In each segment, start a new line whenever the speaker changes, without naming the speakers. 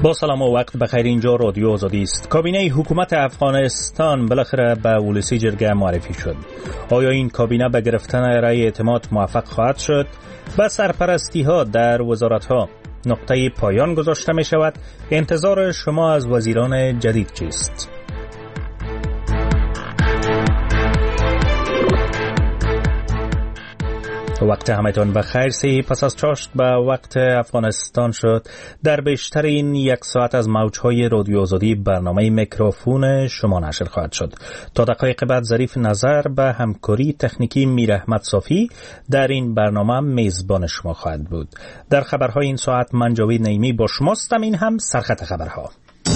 با سلام و وقت بخیر. اینجا رادیو آزادی است. کابینه حکومت افغانستان بالاخره به ولسی جرگه معرفی شد. آیا این کابینه به گرفتن رأی اعتماد موفق خواهد شد؟ به سرپرستی ها در وزارت ها نقطه پایان گذاشته می شود؟ انتظار شما از وزیران جدید چیست؟ وقت همتان بخیر. سی پس از چاشت به وقت افغانستان شد. در بیشتر این یک ساعت از موجهای رادیو آزادی برنامه میکروفون شما نشر خواهد شد. تا دقایق بعد ظریف نظر به همکاری تکنیکی میر احمد صافی در این برنامه میزبان شما خواهد بود. در خبرهای این ساعت من جاوید نعیمی با شماستم. این هم سرخط خبرها.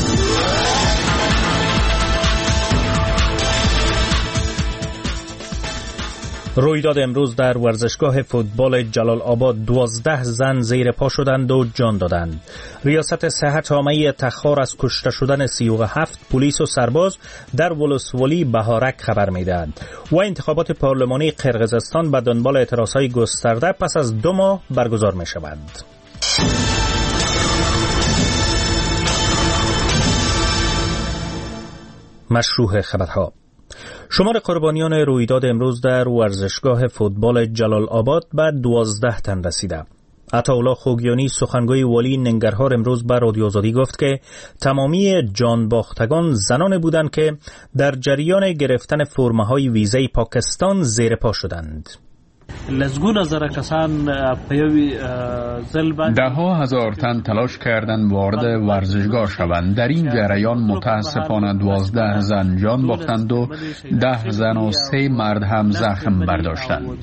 رویداد امروز در ورزشگاه فوتبال جلال آباد 12 زن زیر پا شدند و جان دادند. ریاست صحت عامه تخار از کشته شدن 37 پلیس و سرباز در ولسوالی بهارک خبر می‌دهد و انتخابات پارلمانی قرقیزستان به دنبال اعتراضهای گسترده پس از 2 ماه برگزار می‌شود. مشروع خبرها. شمار قربانیان رویداد امروز در ورزشگاه فوتبال جلال آباد به 12 تن رسیده. عطاالله خوگیانی سخنگوی والی ننگرهار امروز به رادیو آزادی گفت که تمامی جانباختگان زنان بودند که در جریان گرفتن فرمه‌های ویزای پاکستان زیر پا شدند.
ده ها هزار تن تلاش کردند وارد ورزشگاه شوند. در این جریان متاسفانه 12 زن جان باختند و 10 زن و 3 مرد هم زخم برداشتند.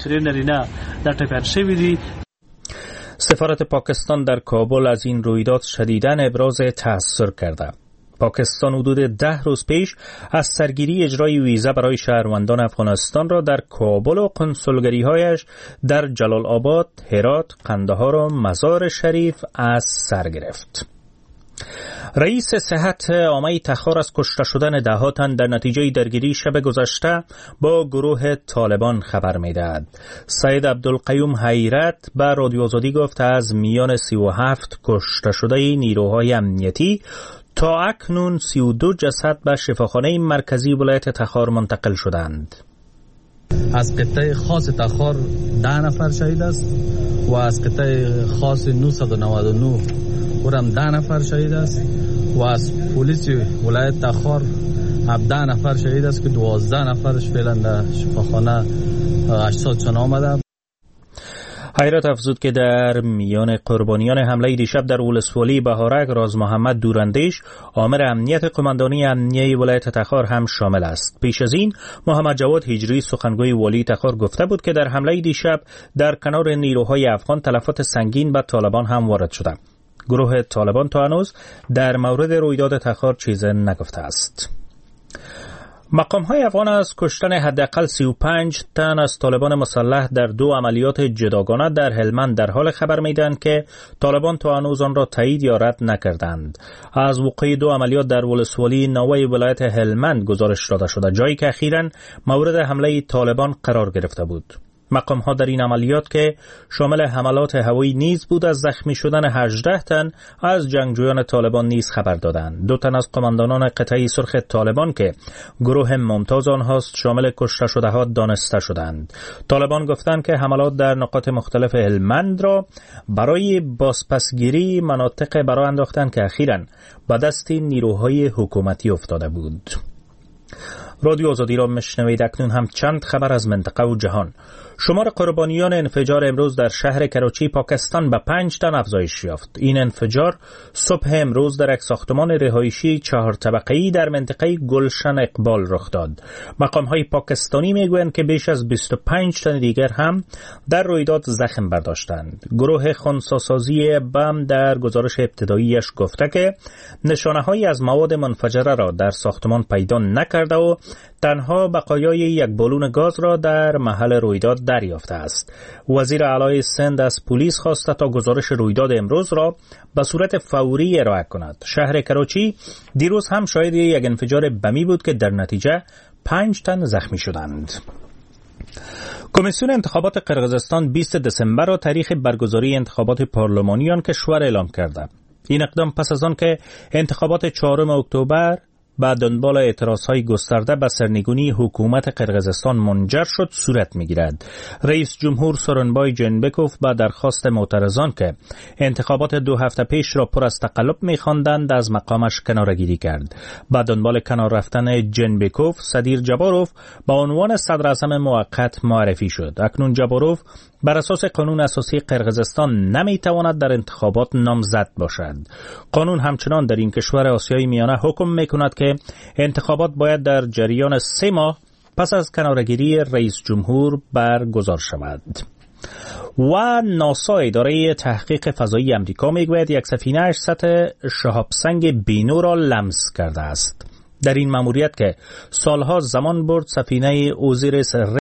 سفارت پاکستان در کابل از این رویداد شدیداً ابراز تأثیر کرده. پاکستان حدود 10 روز پیش از سرگیری اجرای ویزا برای شهروندان افغانستان را در کابل و کنسولگری‌هایش در جلال آباد، هرات، قندهار و مزار شریف از سر گرفت. رئیس صحت عامه تخار از کشته شدن 10 تن در نتیجه درگیری شب گذشته با گروه طالبان خبر می‌دهد. سید عبدالقیوم حیرت به رادیو آزادی گفت از میان 37 کشته شده نیروهای امنیتی تا اکنون 32 جسد به شفاخانه مرکزی ولایت تخار منتقل شدند.
از قطعه خاص تخار 10 نفر شهید است و از قطعه خاص 999 اونم 10 نفر شهید است و از پلیس ولایت تخار 17 نفر شهید است که 12 نفرش فعلا در شفاخانه اجسادشان آمده.
حیرت افزود که در میان قربانیان حمله دیشب در ولسوالی بهارک راز محمد دوراندیش آمر امنیت قماندانی امنیه ولایت تخار هم شامل است. پیش از این محمد جواد هجری سخنگوی والی تخار گفته بود که در حمله دیشب در کنار نیروهای افغان تلفات سنگین به طالبان هم وارد شده. گروه طالبان تا هنوز در مورد رویداد تخار چیزی نگفته است. مقام‌های افغان از کشتن حداقل 35 تن از طالبان مسلح در 2 عملیات جداگانه در هلمند در حال خبر می‌دهند که طالبان تا هنوز آن را تایید یا رد نکردند. از وقوع 2 عملیات در ولسوالی نوای ولایت هلمند گزارش داده شده، جایی که اخیراً مورد حمله طالبان قرار گرفته بود. مقام‌ها در این عملیات که شامل حملات هوایی نیز بود از زخمی شدن 18 تن از جنگجویان طالبان نیز خبر دادند. 2 تن از قماندانان قطعه سرخ طالبان که گروه ممتاز آنهاست شامل کشته شده ها دانسته شدند. طالبان گفتند که حملات در نقاط مختلف هلمند را برای بازپسگیری مناطق برای انداختند که اخیراً به دست نیروهای حکومتی افتاده بود. رادیو آزادی را میشنوید. اکنون هم چند خبر از منطقه و جهان. شمار قربانیان انفجار امروز در شهر کراچی پاکستان به 5 تن افزایش یافت. این انفجار صبح امروز در یک ساختمان رهایشی 4 طبقه‌ای در منطقه گلشن اقبال رخ داد. مقام‌های پاکستانی میگویند که بیش از 25 تن دیگر هم در رویداد زخم برداشتند. گروه خنثی‌سازی بم در گزارش ابتداییش گفته که نشانه‌هایی از مواد منفجره را در ساختمان پیدا نکرده و تنها بقایای یک بالون گاز را در محل رویداد دریافته است. وزیر اعلی سند از پلیس خواسته تا گزارش رویداد امروز را به صورت فوری ارائه کند. شهر کراچی دیروز هم شاهد یک انفجار بمی بود که در نتیجه 5 تن زخمی شدند. کمیسیون انتخابات قرقیزستان 20 دسامبر را تاریخ برگزاری انتخابات پارلمانی آن کشور اعلام کرده. این اقدام پس از آن که انتخابات 4 اکتبر با دنبال اعتراضهای گسترده به سرنگونی حکومت قرقیزستان منجر شد صورت می‌گیرد. رئیس جمهور سورونبای جنبکوف با درخواست معترضان که انتخابات 2 هفته پیش را پر از تقلب می‌خواندند از مقامش کناره‌گیری کرد. با دنبال کنار رفتن جنبکوف، سدیر جباروف با عنوان صدر اعظم موقت معرفی شد. اکنون جباروف بر اساس قانون اساسی قرقیزستان نمیتواند در انتخابات نامزد باشد. قانون همچنان در این کشور آسیای میانه حکم میکند که انتخابات باید در جریان 3 ماه پس از کناره‌گیری رئیس جمهور برگزار شود. و ناسا اداره تحقیق فضایی امریکا میگوید یک سفینه سطح شهاب سنگ بینو را لمس کرده است. در این ماموریت که سالها زمان برد، سفینه اوزیریس